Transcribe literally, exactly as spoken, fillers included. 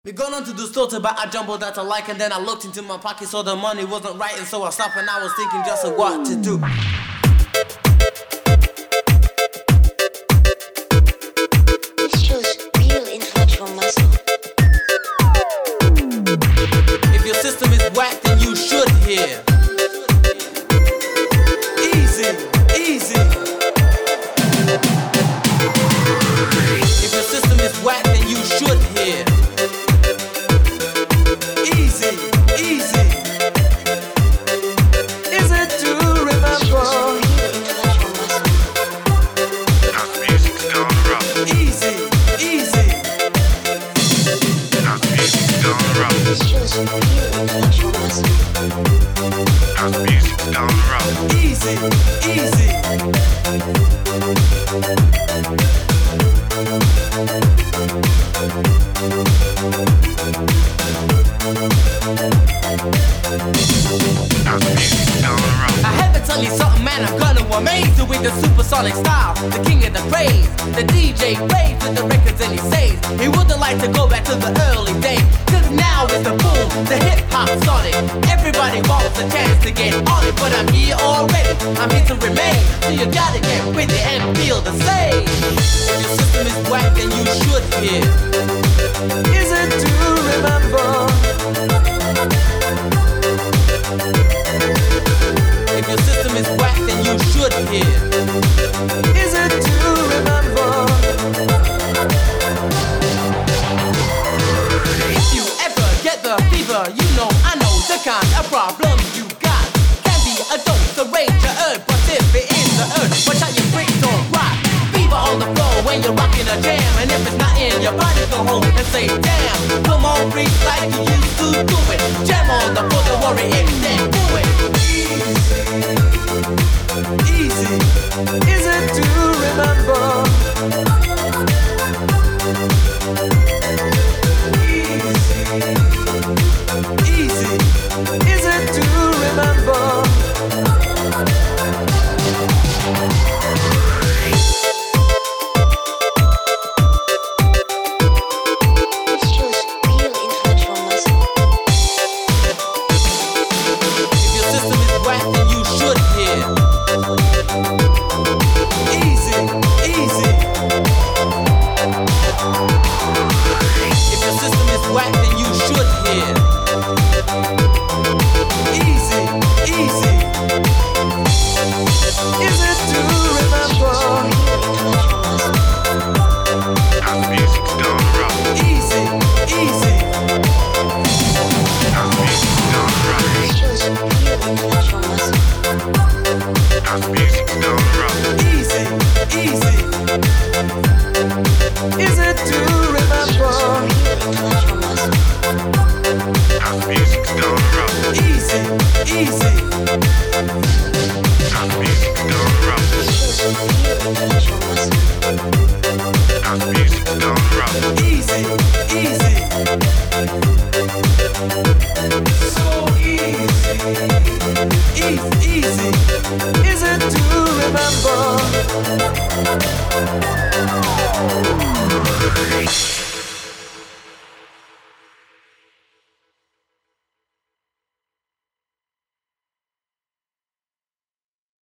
We gone on to the store to buy a jumbo that I like, and then I looked into my pocket, so the money wasn't right, and so I stopped and I was thinking just of what to do. This shows real intellectual muscle. If your system is whack, then you should hear. Easy, easy. If your system is whack, then you should hear. Easy, easy. Is it to remember? House music's gone rough. Easy, easy. House music's gone rough. This shows real intellectual muscle. House music's gone rough. Easy, easy. House music's gone rough. I had to tell you something, man, I'm gonna amaze you with the supersonic style, the king of the craze. The D J raves with the records and he says he wouldn't like to go back to the early days, cause now it's the boom, the hip-hop sonic. Everybody wants a chance to get on it, but I'm here already, I'm here to remain. So you gotta get with it and feel the same. If your system is whack, then you should hear. Is it to remember? If your system is whack, then you should hear. Is it to remember? If you ever get the fever, you know I know the kind of problem you got. Can be a dose, a rage, a urge, but if it is the urge, watch out your bricks don't rock. Fever on the floor when you're rocking a jam, and if it's not in your body, go home and say damn. Come on, freak like you used to do it. Jam on the floor, don't worry if they do it. Easy, is it to remember? Easy, easy, is it to remember? This shows real intellectual muscle. If your system is whack, then you should hear. Easy, easy. If your system is whack, then you should hear. Easy, easy. Is it to remember? House music's gone rough. Easy, easy. House music's gone rough. This shows real intellectual muscle. House music's gone rough. Easy, easy. Is it to remember? Real intellectual muscle. House music's gone rough. Easy, easy. House music's gone rough. This shows real intellectual muscle. House music's gone rough. Easy, easy. So easy. Easy, easy. Is it to remember?